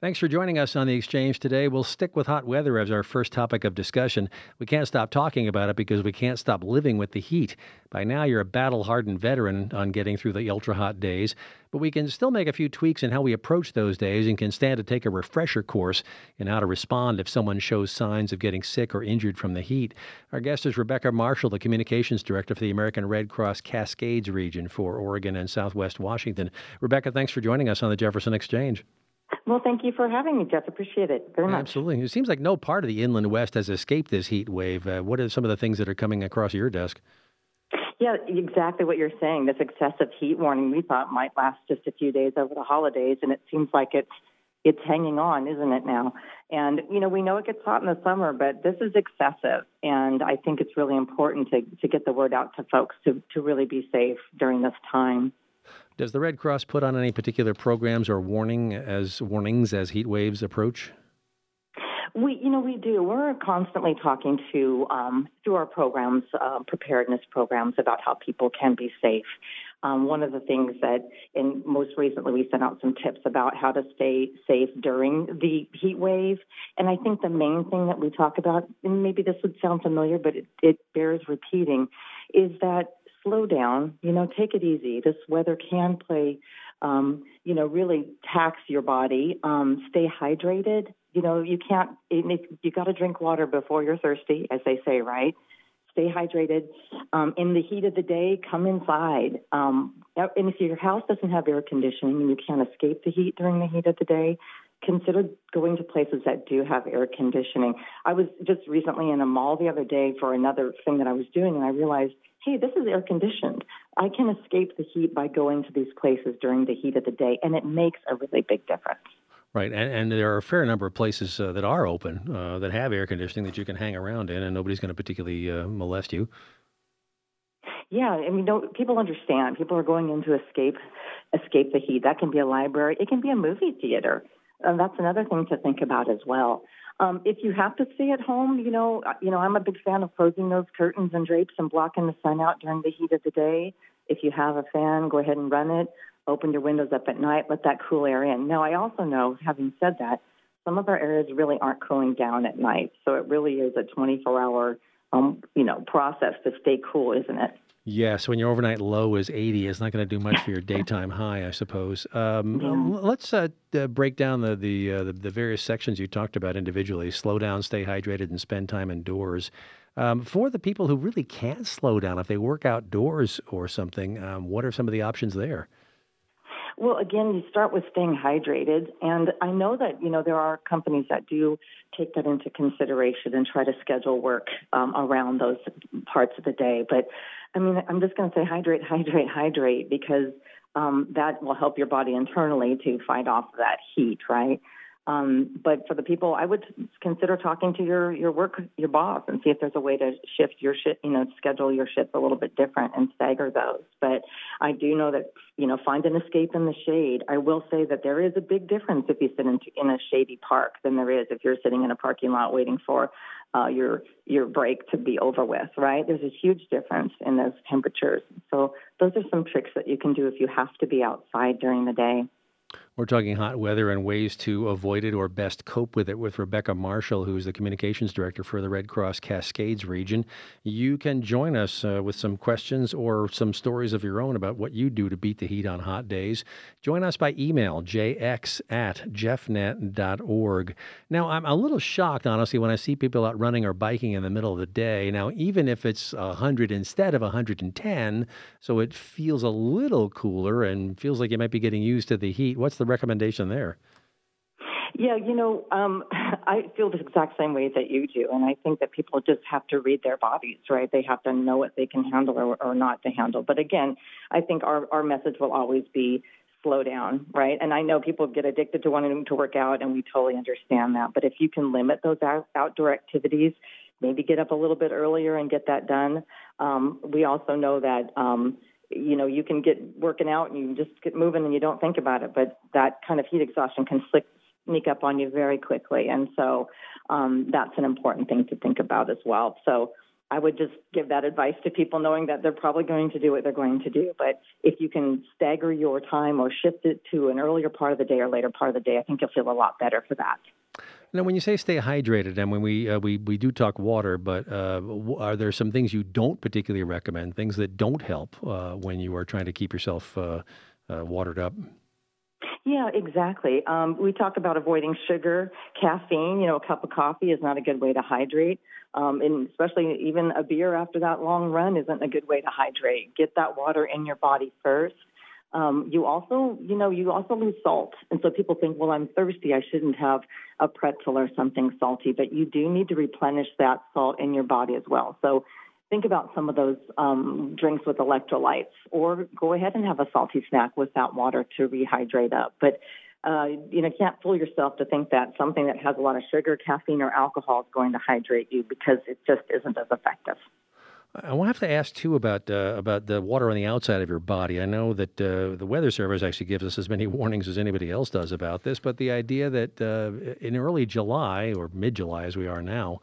Thanks for joining us on The Exchange today. We'll stick with hot weather as our first topic of discussion. We can't stop talking about it because we can't stop living with the heat. By now, you're a battle-hardened veteran on getting through the ultra-hot days, but we can still make a few tweaks in how we approach those days and can stand to take a refresher course in how to respond if someone shows signs of getting sick or injured from the heat. Our guest is Rebecca Marshall, the Communications Director for the American Red Cross Cascades region for Oregon and Southwest Washington. Rebecca, thanks for joining us on the Jefferson Exchange. Well, thank you for having me, Jeff. Appreciate it very much. Absolutely. It seems like no part of the inland west has escaped this heat wave. What are some of the things that are coming across your desk? Yeah, exactly what you're saying. This excessive heat warning we thought might last just a few days over the holidays, and it seems like it's hanging on, isn't it now? And, we know it gets hot in the summer, but this is excessive, and I think it's really important to get the word out to folks to really be safe during this time. Does the Red Cross put on any particular programs or warnings as heat waves approach? We do. We're constantly talking to through our programs, preparedness programs, about how people can be safe. One of the things and most recently, we sent out some tips about how to stay safe during the heat wave. And I think the main thing that we talk about, and maybe this would sound familiar, but it bears repeating, is that slow down, take it easy. This weather can play, really tax your body. Stay hydrated. You can't, you got to drink water before you're thirsty, as they say, right? Stay hydrated. In the heat of the day, come inside. And if your house doesn't have air conditioning and you can't escape the heat during the heat of the day, consider going to places that do have air conditioning. I was just recently in a mall the other day for another thing that I was doing, and I realized, hey, this is air conditioned. I can escape the heat by going to these places during the heat of the day, and it makes a really big difference. Right, and there are a fair number of places that are open, that have air conditioning that you can hang around in, and nobody's going to particularly molest you. Yeah, people understand. People are going in to escape the heat. That can be a library. It can be a movie theater. That's another thing to think about as well. If you have to stay at home, I'm a big fan of closing those curtains and drapes and blocking the sun out during the heat of the day. If you have a fan, go ahead and run it. Open your windows up at night. Let that cool air in. Now, I also know, having said that, some of our areas really aren't cooling down at night. So it really is a 24-hour, process to stay cool, isn't it? Yes, when your overnight low is 80, it's not going to do much for your daytime high, I suppose. Let's break down the various sections you talked about individually. Slow down, stay hydrated, and spend time indoors. For the people who really can't slow down, if they work outdoors or something, what are some of the options there? Well, again, you start with staying hydrated. And I know that, there are companies that do take that into consideration and try to schedule work around those parts of the day. But, I'm just going to say hydrate, because that will help your body internally to fight off that heat, right? But for the people, I would consider talking to your boss and see if there's a way to shift your schedule your shifts a little bit different and stagger those. But I do know that, find an escape in the shade. I will say that there is a big difference if you sit in a shady park than there is if you're sitting in a parking lot waiting for your break to be over with, right? There's a huge difference in those temperatures. So those are some tricks that you can do if you have to be outside during the day. We're talking hot weather and ways to avoid it or best cope with it with Rebecca Marshall, who's the Communications Director for the Red Cross Cascades region. You can join us with some questions or some stories of your own about what you do to beat the heat on hot days. Join us by email, jx@jeffnet.org. Now, I'm a little shocked, honestly, when I see people out running or biking in the middle of the day. Now, even if it's 100 instead of 110, so it feels a little cooler and feels like you might be getting used to the heat. What's the recommendation there? Yeah, I feel the exact same way that you do. And I think that people just have to read their bodies, right? They have to know what they can handle or not to handle. But again, I think our message will always be slow down, right? And I know people get addicted to wanting to work out, and we totally understand that. But if you can limit those outdoor activities, maybe get up a little bit earlier and get that done. We also know that you can get working out and you just get moving and you don't think about it, but that kind of heat exhaustion can sneak up on you very quickly. And so that's an important thing to think about as well. So I would just give that advice to people knowing that they're probably going to do what they're going to do. But if you can stagger your time or shift it to an earlier part of the day or later part of the day, I think you'll feel a lot better for that. Now, when you say stay hydrated, and when we do talk water, but are there some things you don't particularly recommend, things that don't help when you are trying to keep yourself watered up? Yeah, exactly. We talk about avoiding sugar, caffeine. A cup of coffee is not a good way to hydrate. And especially even a beer after that long run isn't a good way to hydrate. Get that water in your body first. You also lose salt. And so people think, well, I'm thirsty. I shouldn't have a pretzel or something salty. But you do need to replenish that salt in your body as well. So think about some of those drinks with electrolytes, or go ahead and have a salty snack with that water to rehydrate up. But can't fool yourself to think that something that has a lot of sugar, caffeine, or alcohol is going to hydrate you, because it just isn't as effective. I will have to ask, too, about the water on the outside of your body. I know that the Weather Service actually gives us as many warnings as anybody else does about this, but the idea that in early July, or mid-July as we are now,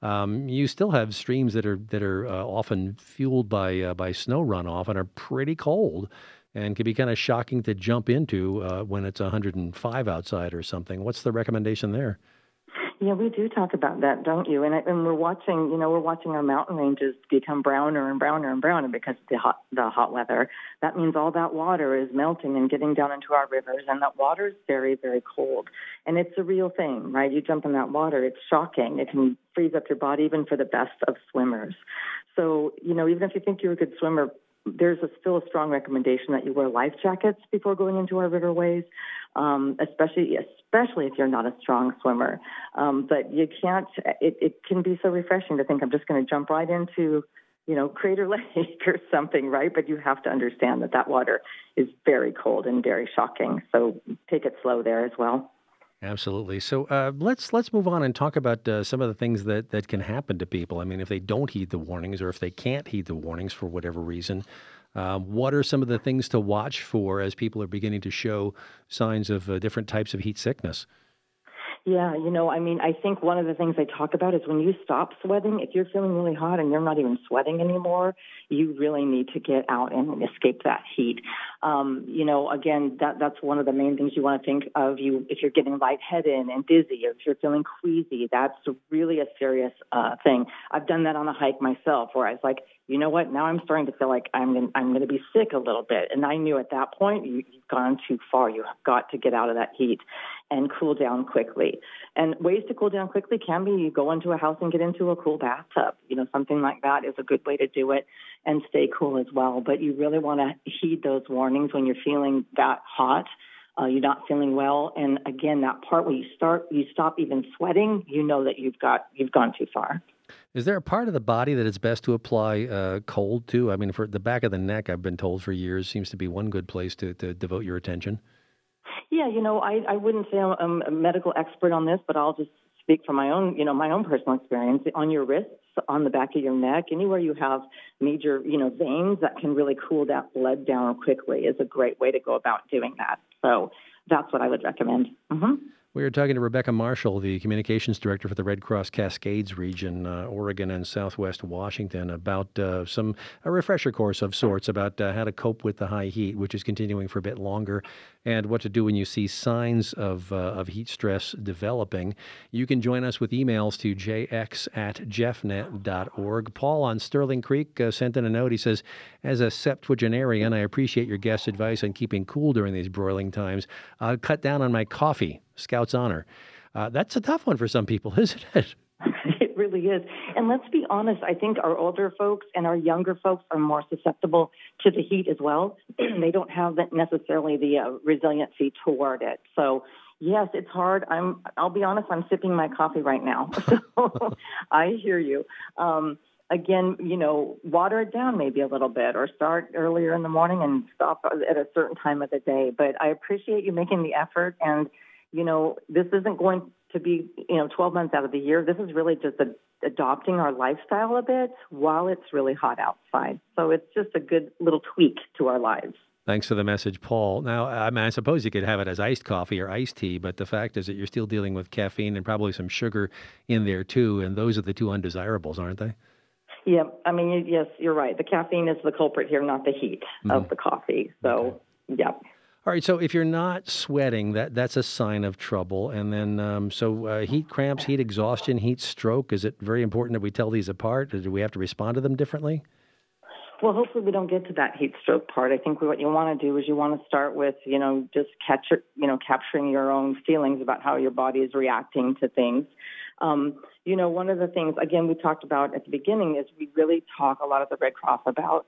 you still have streams that are often fueled by snow runoff and are pretty cold and can be kind of shocking to jump into when it's 105 outside or something. What's the recommendation there? Yeah, we do talk about that, don't you? And we're watching our mountain ranges become browner and browner and browner because of the hot weather. That means all that water is melting and getting down into our rivers, and that water is very, very cold. And it's a real thing, right? You jump in that water, it's shocking. It can freeze up your body even for the best of swimmers. So, even if you think you're a good swimmer, there's still a strong recommendation that you wear life jackets before going into our riverways, especially if you're not a strong swimmer. But you can't. It can be so refreshing to think I'm just going to jump right into, Crater Lake or something, right? But you have to understand that water is very cold and very shocking. So take it slow there as well. Absolutely. So let's move on and talk about some of the things that can happen to people. I mean, if they don't heed the warnings, or if they can't heed the warnings for whatever reason, what are some of the things to watch for as people are beginning to show signs of different types of heat sickness? Yeah, I think one of the things they talk about is when you stop sweating, if you're feeling really hot and you're not even sweating anymore, you really need to get out and escape that heat. Again, that's one of the main things you want to think of. If you're getting lightheaded and dizzy, or if you're feeling queasy, that's really a serious thing. I've done that on a hike myself, where I was like, you know what? Now I'm starting to feel like I'm going to be sick a little bit. And I knew at that point you've gone too far. You have got to get out of that heat and cool down quickly. And ways to cool down quickly can be you go into a house and get into a cool bathtub. Something like that is a good way to do it and stay cool as well. But you really want to heed those warnings when you're feeling that hot. You're not feeling well. And again, that part where you stop even sweating, that you've gone too far. Is there a part of the body that it's best to apply cold to? I mean, for the back of the neck, I've been told for years, seems to be one good place to devote your attention. Yeah, I wouldn't say I'm a medical expert on this, but I'll just speak from my own personal experience. On your wrists, on the back of your neck, anywhere you have major, veins that can really cool that blood down quickly is a great way to go about doing that. So that's what I would recommend. Mm-hmm. We are talking to Rebecca Marshall, the Communications Director for the Red Cross Cascades region, Oregon and Southwest Washington, about a refresher course of sorts about how to cope with the high heat, which is continuing for a bit longer, and what to do when you see signs of heat stress developing. You can join us with emails to jx@jeffnet.org. Paul on Sterling Creek sent in a note. He says, as a septuagenarian, I appreciate your guest's advice on keeping cool during these broiling times. I'll cut down on my coffee. Scout's honor. That's a tough one for some people, isn't it? It really is. And let's be honest, I think our older folks and our younger folks are more susceptible to the heat as well. They don't have necessarily the resiliency toward it. So, yes, it's hard. I'll be honest, I'm sipping my coffee right now. So I hear you. Again, water it down maybe a little bit, or start earlier in the morning and stop at a certain time of the day. But I appreciate you making the effort, and this isn't going to be, 12 months out of the year. This is really just adopting our lifestyle a bit while it's really hot outside. So it's just a good little tweak to our lives. Thanks for the message, Paul. Now, I suppose you could have it as iced coffee or iced tea, but the fact is that you're still dealing with caffeine and probably some sugar in there too, and those are the two undesirables, aren't they? Yeah, I mean, yes, you're right. The caffeine is the culprit here, not the heat of the coffee. So, yeah. All right, so if you're not sweating, that's a sign of trouble. And then, heat cramps, heat exhaustion, heat stroke, is it very important that we tell these apart? Or do we have to respond to them differently? Well, hopefully we don't get to that heat stroke part. I think what you want to do is you want to start with, just capturing your own feelings about how your body is reacting to things. One of the things, again, we talked about at the beginning is we really talk a lot at the Red Cross about,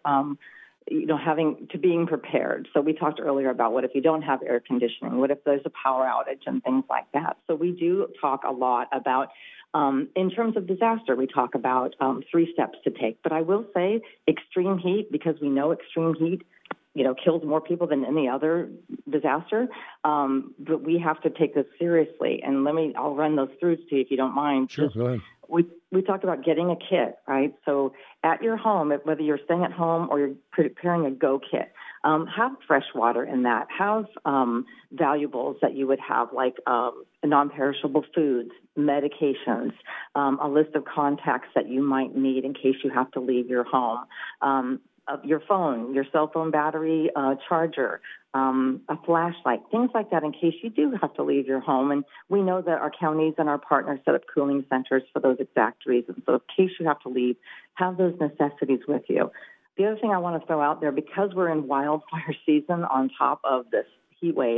being prepared. So we talked earlier about what if you don't have air conditioning? What if there's a power outage and things like that? So we do talk a lot about, in terms of disaster, we talk about 3 steps to take. But I will say extreme heat, because we know extreme heat kills more people than any other disaster. But we have to take this seriously. And I'll run those through to you if you don't mind. Sure, go ahead. We talked about getting a kit, right? So at your home, whether you're staying at home or you're preparing a go kit, have fresh water in that. Have valuables that you would have, like non-perishable foods, medications, a list of contacts that you might need in case you have to leave your home. Your phone, your cell phone battery, charger, a flashlight, things like that in case you do have to leave your home. And we know that our counties and our partners set up cooling centers for those exact reasons. So in case you have to leave, have those necessities with you. The other thing I want to throw out there, because we're in wildfire season on top of this heat wave,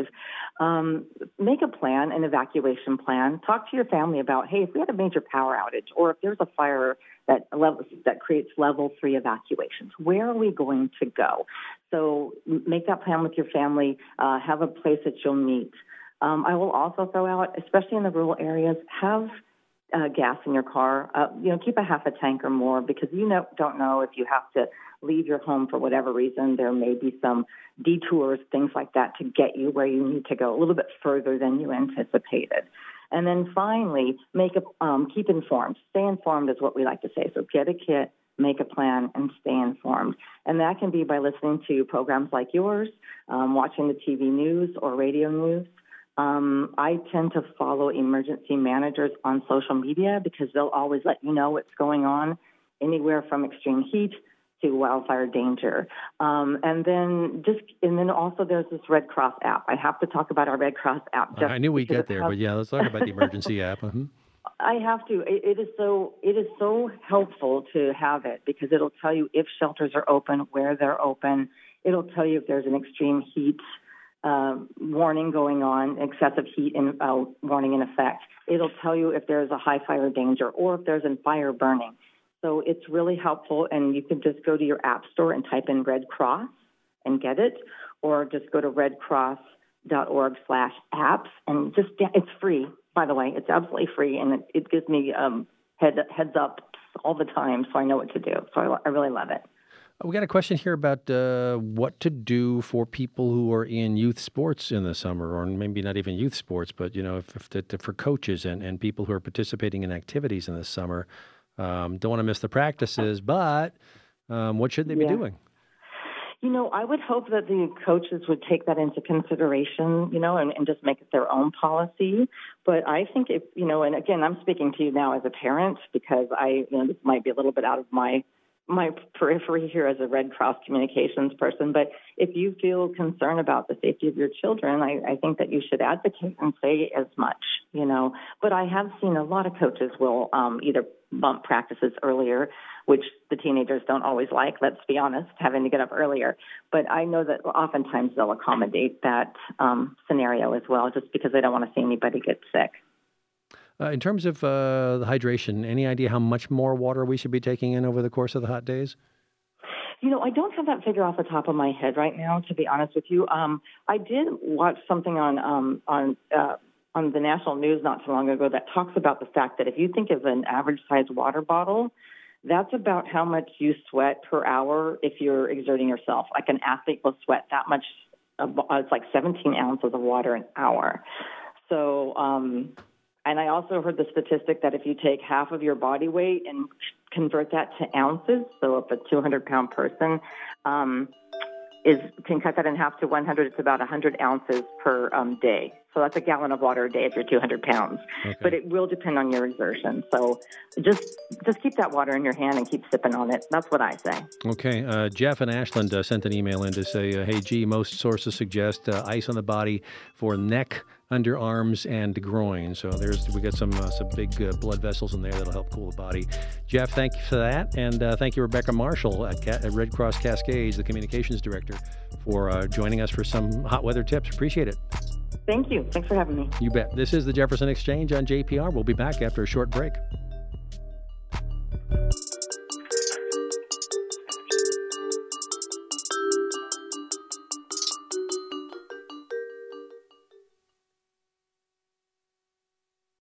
make a plan, an evacuation plan. Talk to your family about, hey, if we had a major power outage or if there's a fire that creates level 3 evacuations, where are we going to go? So make that plan with your family. Have a place that you'll meet. I will also throw out, especially in the rural areas, have gas in your car. Keep a half a tank or more, because don't know if you have to leave your home for whatever reason. There may be some detours, things like that, to get you where you need to go a little bit further than you anticipated. And then finally, keep informed. Stay informed is what we like to say. So get a kit, make a plan, and stay informed. And that can be by listening to programs like yours, watching the TV news or radio news. I tend to follow emergency managers on social media because they'll always let you know what's going on, anywhere from extreme heat to wildfire danger. And then also there's this Red Cross app. I have to talk about our Red Cross app. I knew we'd get there, but yeah, let's talk about the emergency app. I have to. It is so helpful to have it, because it'll tell you if shelters are open, where they're open. It'll tell you if there's an extreme heat warning going on, excessive heat warning in effect. It'll tell you if there's a high fire danger or if there's a fire burning. So it's really helpful, and you can just go to your app store and type in Red Cross and get it, or just go to redcross.org/apps, and it's free, by the way. It's absolutely free, and it gives me heads up all the time, so I know what to do. So I really love it. We got a question here about what to do for people who are in youth sports in the summer, or maybe not even youth sports, but for coaches and people who are participating in activities in the summer. Don't want to miss the practices, but what should they be doing? I would hope that the coaches would take that into consideration, and just make it their own policy. But I think and again, I'm speaking to you now as a parent, because this might be a little bit out of my periphery here as a Red Cross communications person, but if you feel concerned about the safety of your children, I think that you should advocate and say as much, But I have seen a lot of coaches will either bump practices earlier, which the teenagers don't always like, let's be honest, having to get up earlier. But I know that oftentimes they'll accommodate that scenario as well, just because they don't want to see anybody get sick. In terms of the hydration, any idea how much more water we should be taking in over the course of the hot days? I don't have that figure off the top of my head right now, to be honest with you. I did watch something on the national news not too long ago that talks about the fact that if you think of an average size water bottle, that's about how much you sweat per hour if you're exerting yourself. Like an athlete will sweat that much. It's like 17 ounces of water an hour. So, and I also heard the statistic that if you take half of your body weight and convert that to ounces, so if a 200-pound person, can cut that in half to 100. It's about 100 ounces per day. So that's a gallon of water a day if you're 200 pounds. Okay. But it will depend on your exertion. So just keep that water in your hand and keep sipping on it. That's what I say. Okay. Jeff and Ashland sent an email in to say, hey, gee, most sources suggest ice on the body for neck, underarms, and groin. So we got some big blood vessels in there that'll help cool the body. Jeff, thank you for that. And thank you, Rebecca Marshall at Red Cross Cascades, the communications director, for joining us for some hot weather tips. Appreciate it. Thank you. Thanks for having me. You bet. This is the Jefferson Exchange on JPR. We'll be back after a short break.